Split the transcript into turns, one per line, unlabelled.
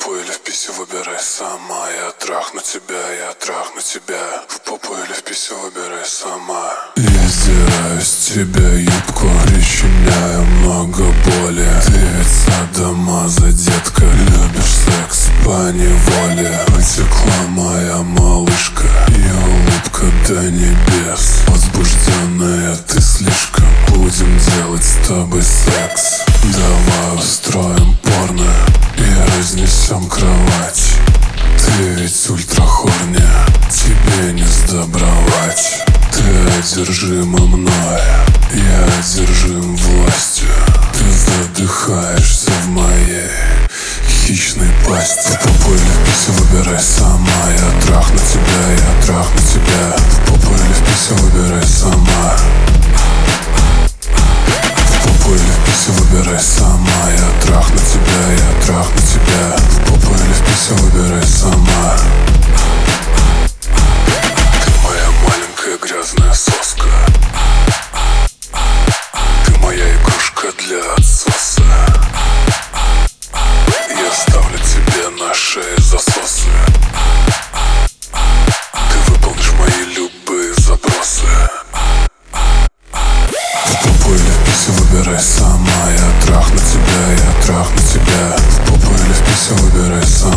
попу или в писю, выбирай сама. Я трахну тебя. В попу или в писю, выбирай сама. Я сдираю с тебя юбку, причиняю много боли. Ты ведь садомаза, детка, любишь секс по неволе. Потекла моя малышка, и улыбка до небес. Возбужденная ты слишком, будем делать с тобой секс. Давай устроим порно и разнесем кровать. Ты ведь ультрахорни, тебе не сдобровать. Ты одержима мной, я одержим властью. Ты задыхаешься в моей хищной пасти. В попу или в писю, выбирай сама. Я трахну тебя. В попу или в писю, выбирай сама. В попу или в писю, выбирай сама. Я трахну тебя. В попу или в писю, выбирай сама. Ты моя маленькая грязная соска. Ты моя игрушка для отсоса. Я ставлю тебе на шее засосы. Ты выполнишь мои любые запросы. В попу или в писю, выбирай сама. Я трахну тебя. В попу или в писю, выбирай сама.